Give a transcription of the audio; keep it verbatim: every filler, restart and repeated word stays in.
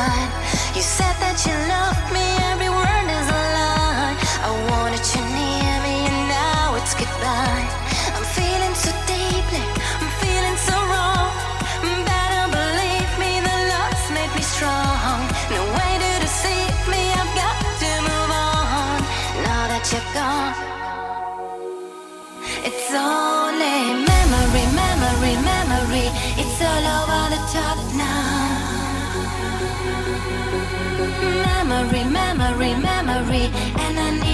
right. You said that you loved me, every word is a lie. I wanted you near me and now it's goodbye. I'm feeling so deeply, I'm feeling so wrong. Better believe me, the love's made me strong. No way to deceive me, I've got to move on. Now that you're gone, it's only memory, memory, memory. It's all over the top now. Memory, memory, memory, and I